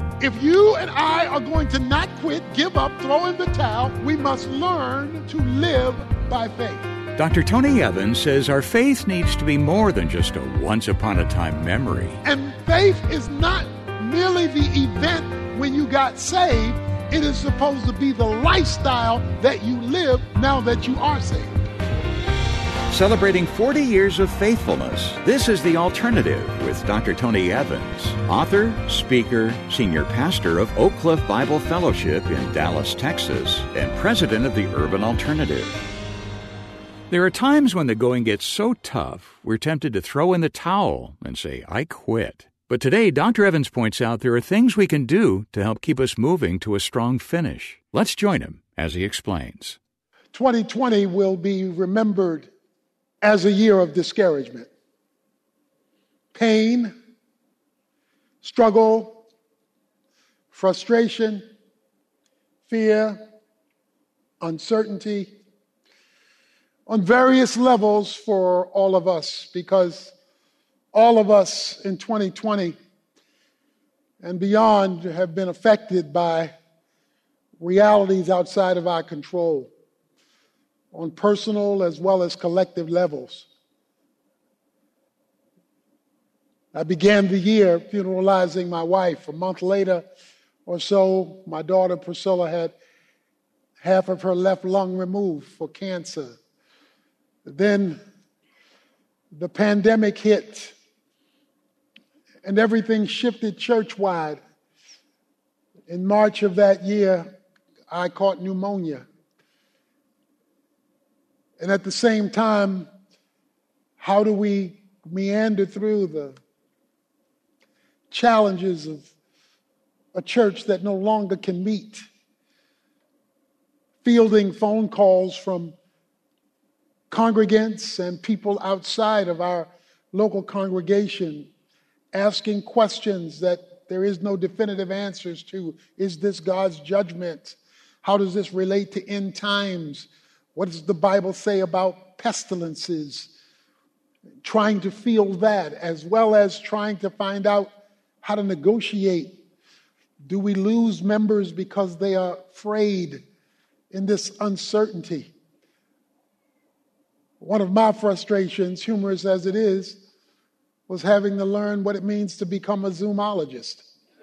If you and I are going to not quit, give up, throw in the towel, we must learn to live by faith. Dr. Tony Evans says our faith needs to be more than just a once-upon-a-time memory. And faith is not merely the event when you got saved. It is supposed to be the lifestyle that you live now that you are saved. Celebrating 40 years of faithfulness, this is The Alternative with Dr. Tony Evans, author, speaker, senior pastor of Oak Cliff Bible Fellowship in Dallas, Texas, and president of the Urban Alternative. There are times when the going gets so tough, we're tempted to throw in the towel and say, I quit. But today, Dr. Evans points out there are things we can do to help keep us moving to a strong finish. Let's join him as he explains. 2020 will be remembered as a year of discouragement, pain, struggle, frustration, fear, uncertainty, on various levels for all of us, because all of us in 2020 and beyond have been affected by realities outside of our control, on personal as well as collective levels. I began the year funeralizing my wife. A month later or so, my daughter Priscilla had half of her left lung removed for cancer. Then the pandemic hit, and everything shifted church-wide. In March of that year, I caught pneumonia. And at the same time, how do we meander through the challenges of a church that no longer can meet? Fielding phone calls from congregants and people outside of our local congregation, asking questions that there is no definitive answers to. Is this God's judgment? How does this relate to end times? What does the Bible say about pestilences? Trying to field that, as well as trying to find out how to negotiate. Do we lose members because they are afraid in this uncertainty? One of my frustrations, humorous as it is, was having to learn what it means to become a zoologist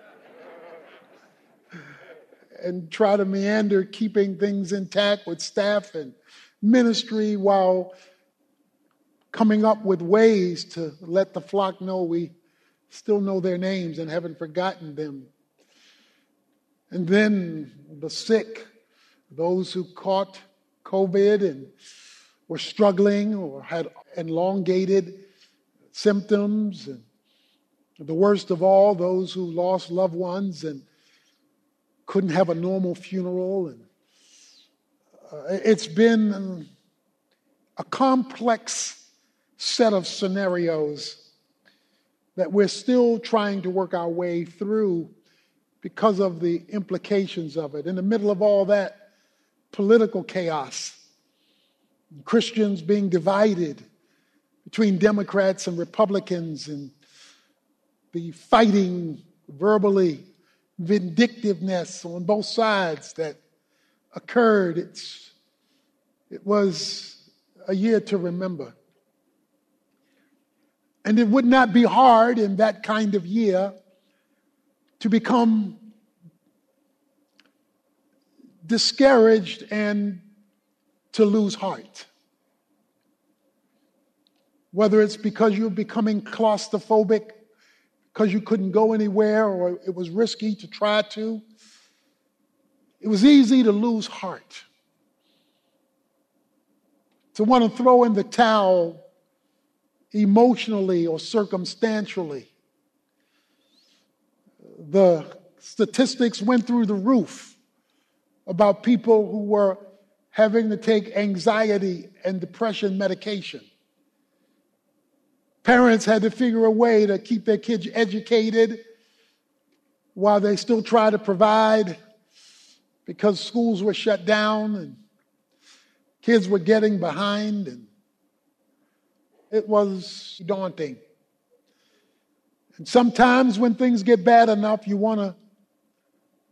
and try to meander, keeping things intact with staff and ministry while coming up with ways to let the flock know we still know their names and haven't forgotten them. And then the sick, those who caught COVID and were struggling or had elongated symptoms, and the worst of all, those who lost loved ones and couldn't have a normal funeral. And it's been a complex set of scenarios that we're still trying to work our way through because of the implications of it. In the middle of all that, political chaos, Christians being divided between Democrats and Republicans, and the fighting verbally, vindictiveness on both sides that occurred. It was a year to remember. And it would not be hard in that kind of year to become discouraged and to lose heart. Whether it's because you're becoming claustrophobic, because you couldn't go anywhere, or it was risky to try to. It was easy to lose heart, to want to throw in the towel emotionally or circumstantially. The statistics went through the roof about people who were having to take anxiety and depression medication. Parents had to figure a way to keep their kids educated while they still try to provide, because schools were shut down and kids were getting behind, and it was daunting. And sometimes when things get bad enough, you want to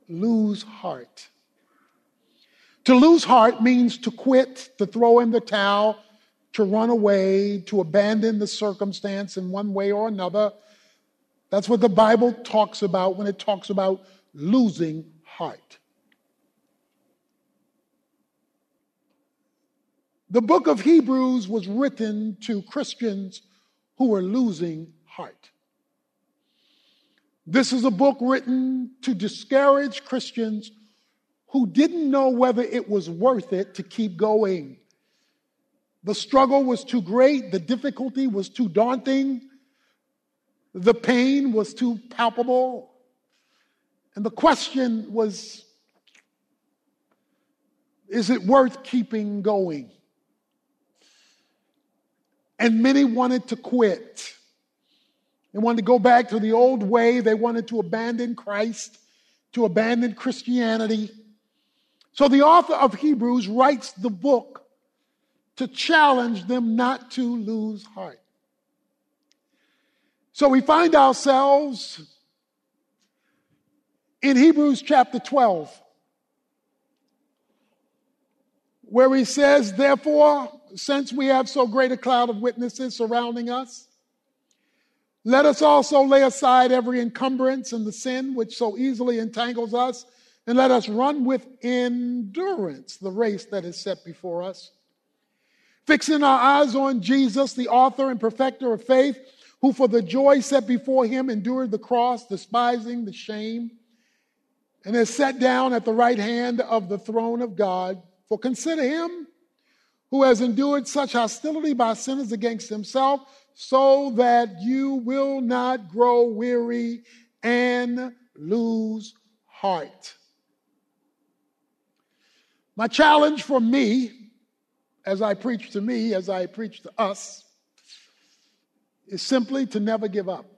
lose heart. To lose heart means to quit, to throw in the towel, to run away, to abandon the circumstance in one way or another. That's what the Bible talks about when it talks about losing heart. The book of Hebrews was written to Christians who were losing heart. This is a book written to discourage Christians who didn't know whether it was worth it to keep going. The struggle was too great, the difficulty was too daunting, the pain was too palpable, and the question was, is it worth keeping going? And many wanted to quit. They wanted to go back to the old way. They wanted to abandon Christ, to abandon Christianity. So the author of Hebrews writes the book to challenge them not to lose heart. So we find ourselves in Hebrews chapter 12, where he says, therefore, since we have so great a cloud of witnesses surrounding us, let us also lay aside every encumbrance and the sin which so easily entangles us, and let us run with endurance the race that is set before us, fixing our eyes on Jesus, the author and perfecter of faith, who for the joy set before him endured the cross, despising the shame, and is set down at the right hand of the throne of God. For consider him who has endured such hostility by sinners against himself, so that you will not grow weary and lose heart. My challenge for me, as I preach to me, as I preach to us, is simply to never give up.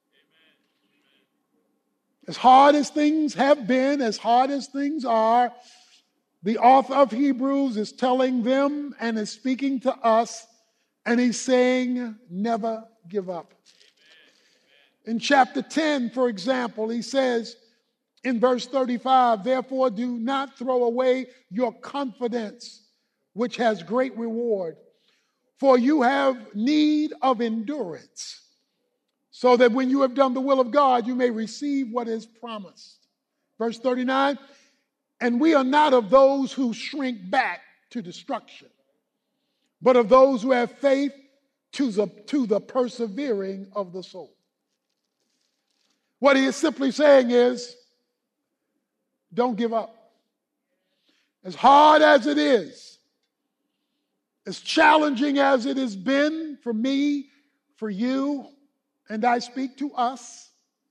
As hard as things have been, as hard as things are, the author of Hebrews is telling them and is speaking to us, and he's saying, never give up. In chapter 10, for example, he says in verse 35, therefore do not throw away your confidence, which has great reward, for you have need of endurance, so that when you have done the will of God, you may receive what is promised. Verse 39, and we are not of those who shrink back to destruction, but of those who have faith to the persevering of the soul. What he is simply saying is, don't give up. As hard as it is, as challenging as it has been for me, for you, and I speak to us,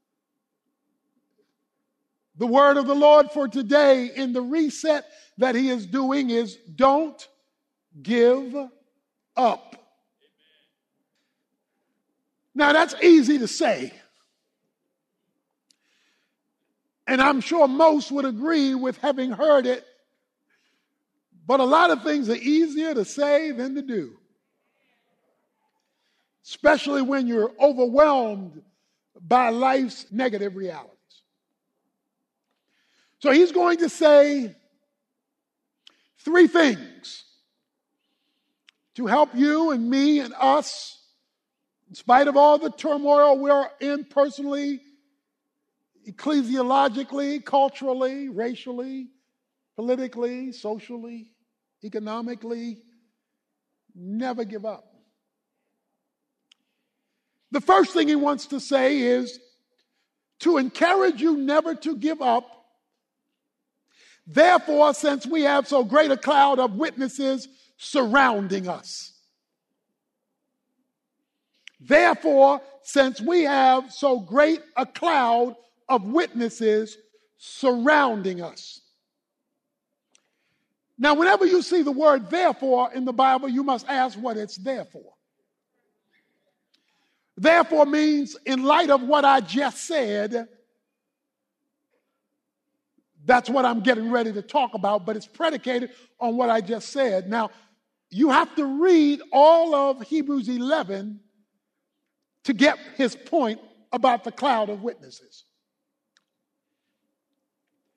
the word of the Lord for today in the reset that he is doing is don't give up. Now that's easy to say. And I'm sure most would agree with having heard it. But a lot of things are easier to say than to do. Especially when you're overwhelmed by life's negative realities. So he's going to say three things to help you and me and us, in spite of all the turmoil we're in personally, ecclesiologically, culturally, racially, politically, socially, economically. Never give up. The first thing he wants to say is to encourage you never to give up. Therefore, since we have so great a cloud of witnesses surrounding us. Therefore, since we have so great a cloud of witnesses surrounding us. Now, whenever you see the word therefore in the Bible, you must ask what it's there for. Therefore means, in light of what I just said, that's what I'm getting ready to talk about, but it's predicated on what I just said. Now, you have to read all of Hebrews 11 to get his point about the cloud of witnesses.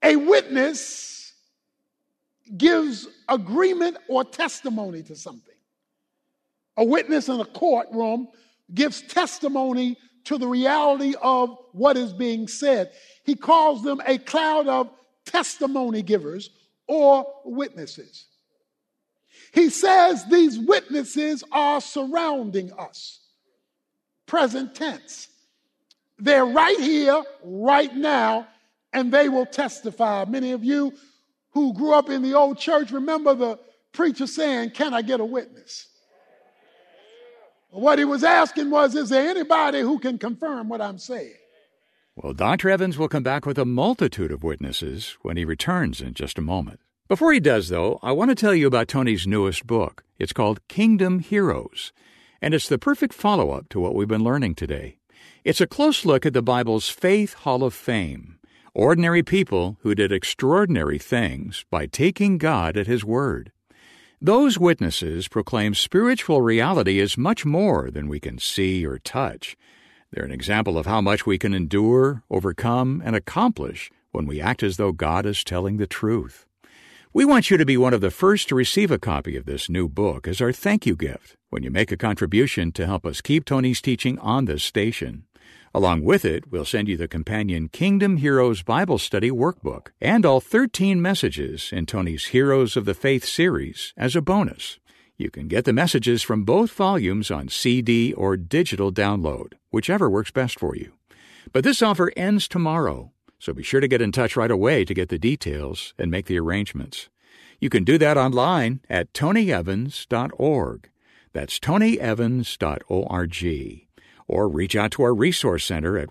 A witness gives agreement or testimony to something. A witness in a courtroom gives testimony to the reality of what is being said. He calls them a cloud of testimony givers or witnesses. He says these witnesses are surrounding us. Present tense. They're right here, right now, and they will testify. Many of you who grew up in the old church remember the preacher saying, "Can I get a witness?" What he was asking was, is there anybody who can confirm what I'm saying? Well, Dr. Evans will come back with a multitude of witnesses when he returns in just a moment. Before he does, though, I want to tell you about Tony's newest book. It's called Kingdom Heroes, and it's the perfect follow-up to what we've been learning today. It's a close look at the Bible's Faith Hall of Fame, ordinary people who did extraordinary things by taking God at His word. Those witnesses proclaim spiritual reality is much more than we can see or touch. They're an example of how much we can endure, overcome, and accomplish when we act as though God is telling the truth. We want you to be one of the first to receive a copy of this new book as our thank you gift when you make a contribution to help us keep Tony's teaching on this station. Along with it, we'll send you the companion Kingdom Heroes Bible Study Workbook and all 13 messages in Tony's Heroes of the Faith series as a bonus. You can get the messages from both volumes on CD or digital download, whichever works best for you. But this offer ends tomorrow, so be sure to get in touch right away to get the details and make the arrangements. You can do that online at tonyevans.org. That's tonyevans.org. Or reach out to our Resource Center at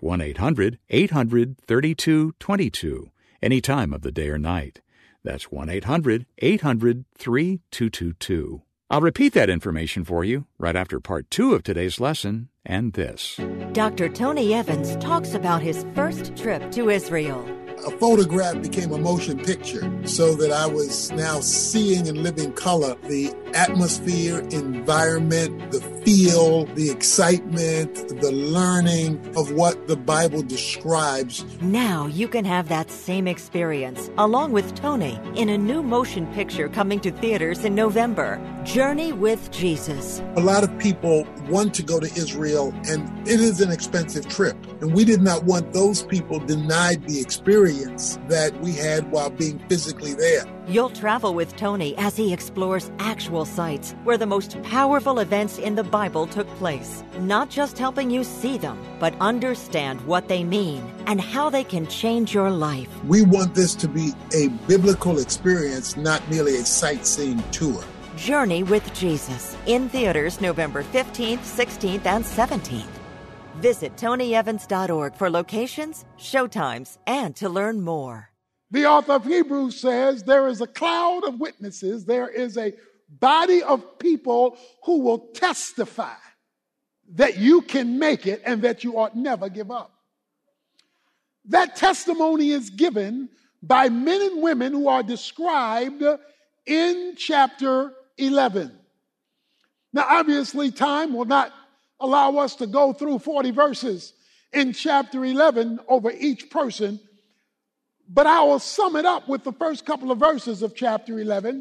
1-800-800-3222 any time of the day or night. That's 1-800-800-3222. I'll repeat that information for you right after part 2 of today's lesson and this. Dr. Tony Evans talks about his first trip to Israel. A photograph became a motion picture so that I was now seeing in living color the atmosphere, environment, the feel, the excitement, the learning of what the Bible describes. Now you can have that same experience along with Tony in a new motion picture coming to theaters in November, Journey with Jesus. A lot of people want to go to Israel, and it is an expensive trip. And we did not want those people denied the experience that we had while being physically there. You'll travel with Tony as he explores actual sites where the most powerful events in the Bible took place, not just helping you see them, but understand what they mean and how they can change your life. We want this to be a biblical experience, not merely a sightseeing tour. Journey with Jesus, in theaters November 15th, 16th, and 17th. Visit tonyevans.org for locations, showtimes, and to learn more. The author of Hebrews says there is a cloud of witnesses. There is a body of people who will testify that you can make it and that you ought never give up. That testimony is given by men and women who are described in chapter 11. Now, obviously, time will not allow us to go through 40 verses in chapter 11 over each person, but I will sum it up with the first couple of verses of chapter 11.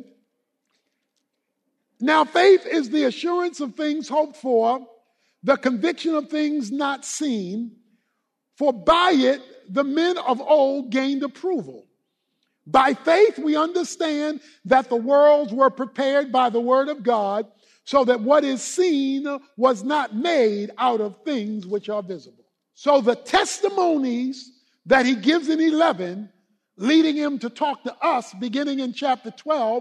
Now, faith is the assurance of things hoped for, the conviction of things not seen, for by it the men of old gained approval. By faith we understand that the worlds were prepared by the word of God, so that what is seen was not made out of things which are visible. So the testimonies that he gives in 11, leading him to talk to us beginning in chapter 12,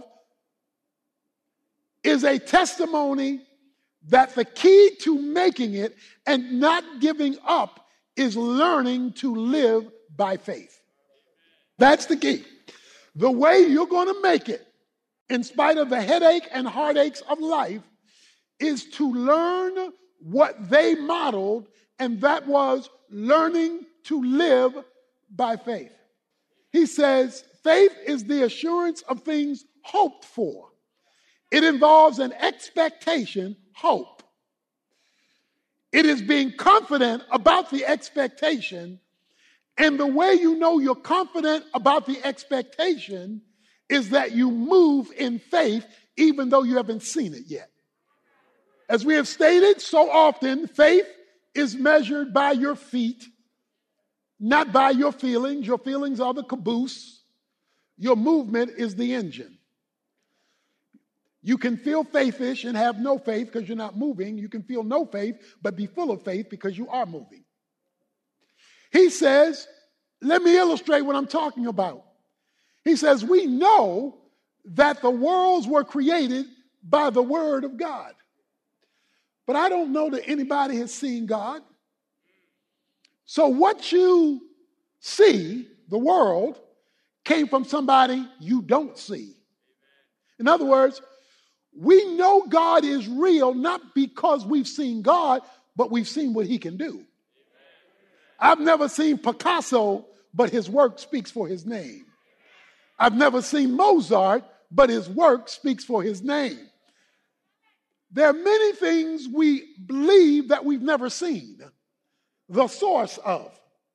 is a testimony that the key to making it and not giving up is learning to live by faith. That's the key. The way you're going to make it, in spite of the headache and heartaches of life, is to learn what they modeled, and that was learning to live by faith. He says, faith is the assurance of things hoped for. It involves an expectation, hope. It is being confident about the expectation And the way you know you're confident about the expectation is that you move in faith even though you haven't seen it yet. As we have stated so often, faith is measured by your feet, not by your feelings. Your feelings are the caboose. Your movement is the engine. You can feel faithish and have no faith because you're not moving. You can feel no faith but be full of faith because you are moving. He says, let me illustrate what I'm talking about. He says, we know that the worlds were created by the word of God. But I don't know that anybody has seen God. So what you see, the world, came from somebody you don't see. In other words, we know God is real not because we've seen God, but we've seen what he can do. I've never seen Picasso, but his work speaks for his name. I've never seen Mozart, but his work speaks for his name. There are many things we believe that we've never seen the source of.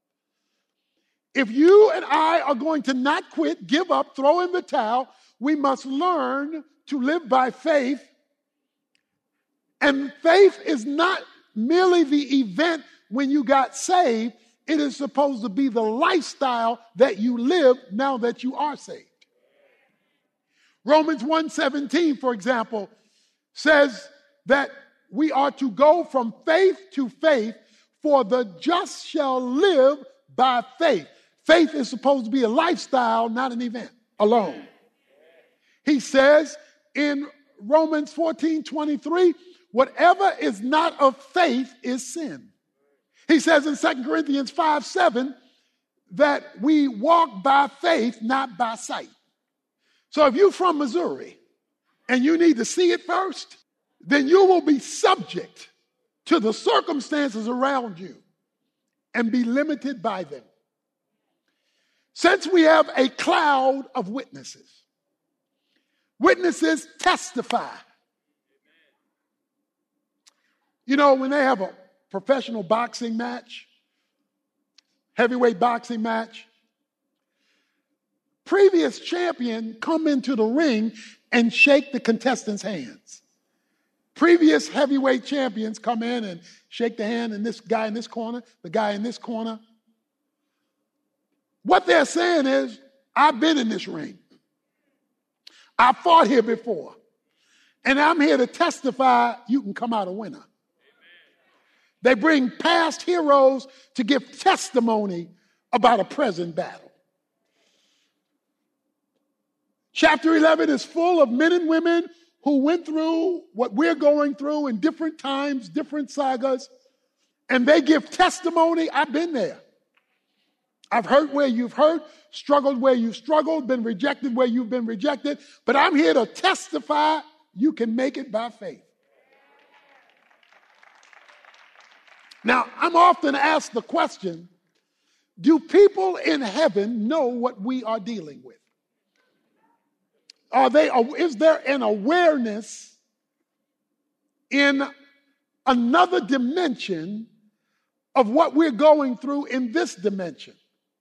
If you and I are going to not quit, give up, throw in the towel, we must learn to live by faith. And faith is not merely the event when you got saved. It is supposed to be the lifestyle that you live now that you are saved. Romans 1:17, for example, says that we are to go from faith to faith, for the just shall live by faith. Faith is supposed to be a lifestyle, not an event alone. He says in Romans 14:23, whatever is not of faith is sin. He says in 2 Corinthians 5:7 that we walk by faith, not by sight. So if you're from Missouri and you need to see it first, then you will be subject to the circumstances around you and be limited by them. Since we have a cloud of witnesses, witnesses testify. You know, when they have a professional boxing match, heavyweight boxing match, previous champion come into the ring and shake the contestants' hands. Previous heavyweight champions come in and shake the hand, and this guy in this corner, the guy in this corner. What they're saying is, I've been in this ring. I fought here before. And I'm here to testify you can come out a winner. They bring past heroes to give testimony about a present battle. Chapter 11 is full of men and women who went through what we're going through in different times, different sagas, and they give testimony. I've been there. I've hurt where you've hurt, struggled where you've struggled, been rejected where you've been rejected, but I'm here to testify you can make it by faith. Now, I'm often asked the question, do people in heaven know what we are dealing with? Is there an awareness in another dimension of what we're going through in this dimension?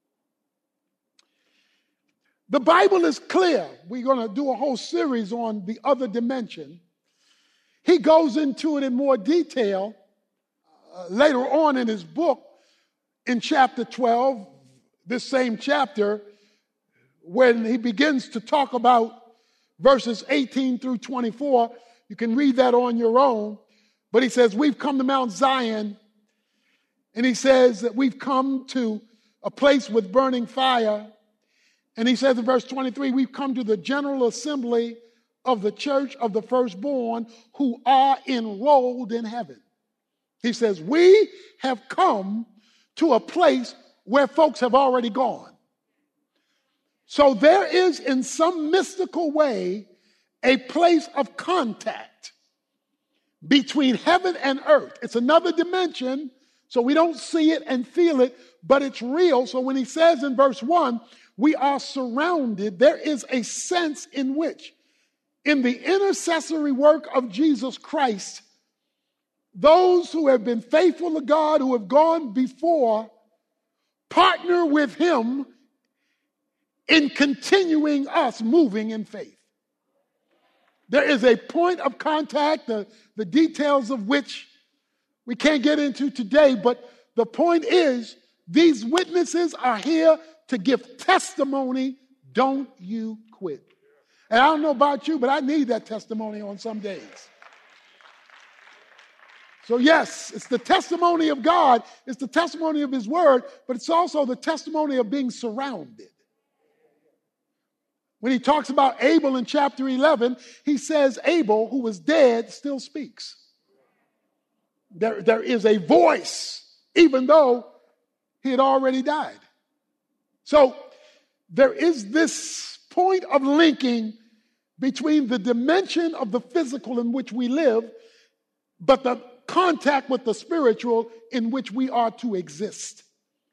The Bible is clear. We're going to do a whole series on the other dimension. He goes into it in more detail later on in his book in chapter 12, this same chapter, when he begins to talk about verses 18 through 24. You can read that on your own. But he says, we've come to Mount Zion, and he says that we've come to a place with burning fire. And he says in verse 23, we've come to the general assembly of the church of the firstborn who are enrolled in heaven. He says, we have come to a place where folks have already gone. So there is, in some mystical way, a place of contact between heaven and earth. It's another dimension, so we don't see it and feel it, but it's real. So when he says in verse 1, we are surrounded, there is a sense in which, in the intercessory work of Jesus Christ, those who have been faithful to God, who have gone before, partner with him in continuing us moving in faith. There is a point of contact, the details of which we can't get into today, but the point is these witnesses are here to give testimony. Don't you quit. And I don't know about you, but I need that testimony on some days. So yes, it's the testimony of God, it's the testimony of his word, but it's also the testimony of being surrounded. When he talks about Abel in chapter 11, he says Abel, who was dead, still speaks. There is a voice, even though he had already died. So there is this point of linking between the dimension of the physical in which we live, but the contact with the spiritual in which we are to exist.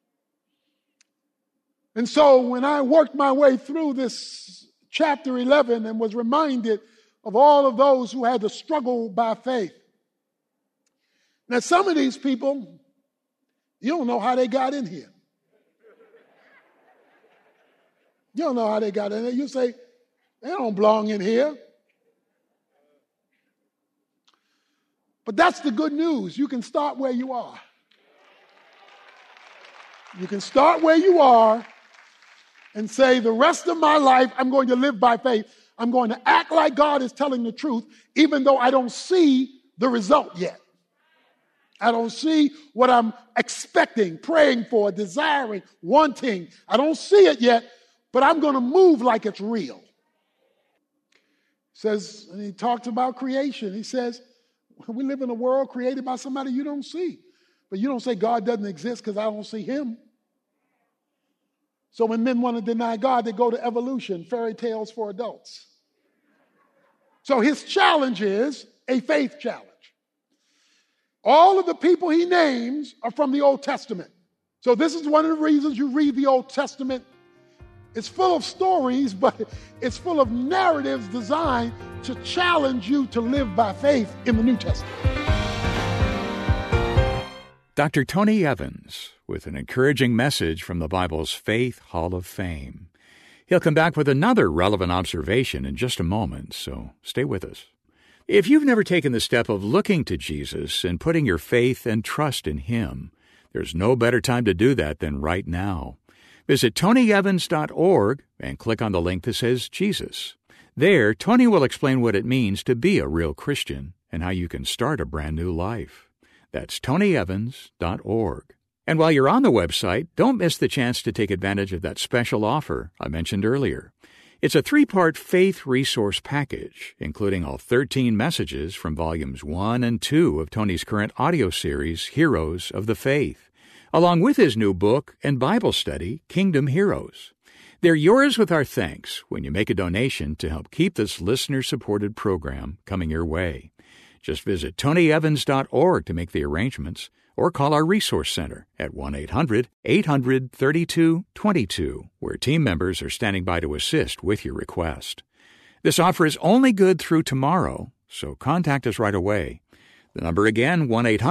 And so when I worked my way through this chapter 11 and was reminded of all of those who had to struggle by faith. Now, some of these people, you don't know how they got in here. You don't know how they got in there. You say, they don't belong in here. But that's the good news. You can start where you are. You can start where you are and say, the rest of my life, I'm going to live by faith. I'm going to act like God is telling the truth, even though I don't see the result yet. I don't see what I'm expecting, praying for, desiring, wanting. I don't see it yet, but I'm going to move like it's real. He says, and he talked about creation. He says, we live in a world created by somebody you don't see. But you don't say God doesn't exist because I don't see him. So when men want to deny God, they go to evolution, fairy tales for adults. So his challenge is a faith challenge. All of the people he names are from the Old Testament. So this is one of the reasons you read the Old Testament. It's full of stories, but it's full of narratives designed to challenge you to live by faith in the New Testament. Dr. Tony Evans with an encouraging message from the Bible's Faith Hall of Fame. He'll come back with another relevant observation in just a moment, so stay with us. If you've never taken the step of looking to Jesus and putting your faith and trust in him, there's no better time to do that than right now. Visit tonyevans.org and click on the link that says Jesus. There, Tony will explain what it means to be a real Christian and how you can start a brand new life. That's tonyevans.org. And while you're on the website, don't miss the chance to take advantage of that special offer I mentioned earlier. It's a 3-part faith resource package, including all 13 messages from volumes 1 and 2 of Tony's current audio series, Heroes of the Faith, along with his new book and Bible study, Kingdom Heroes. They're yours with our thanks when you make a donation to help keep this listener-supported program coming your way. Just visit tonyevans.org to make the arrangements, or call our Resource Center at 1-800-800-3222, where team members are standing by to assist with your request. This offer is only good through tomorrow, so contact us right away. The number again,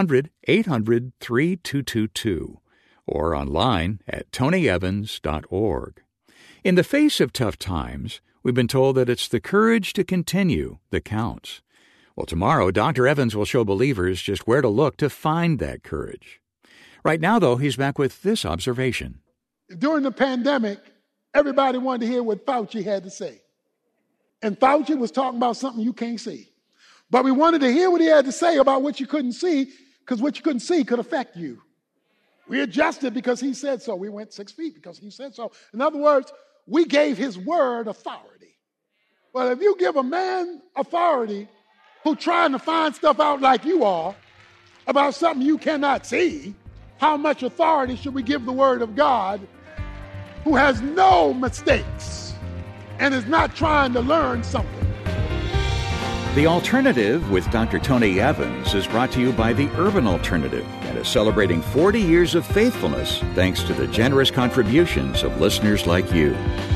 1-800-800-3222, or online at tonyevans.org. In the face of tough times, we've been told that it's the courage to continue that counts. Well, tomorrow, Dr. Evans will show believers just where to look to find that courage. Right now, though, he's back with this observation. During the pandemic, everybody wanted to hear what Fauci had to say. And Fauci was talking about something you can't see. But we wanted to hear what he had to say about what you couldn't see, because what you couldn't see could affect you. We adjusted because he said so. We went 6 feet because he said so. In other words, we gave his word authority. Well, if you give a man authority who's trying to find stuff out like you are about something you cannot see, how much authority should we give the word of God, who has no mistakes and is not trying to learn something? The Alternative with Dr. Tony Evans is brought to you by the Urban Alternative and is celebrating 40 years of faithfulness thanks to the generous contributions of listeners like you.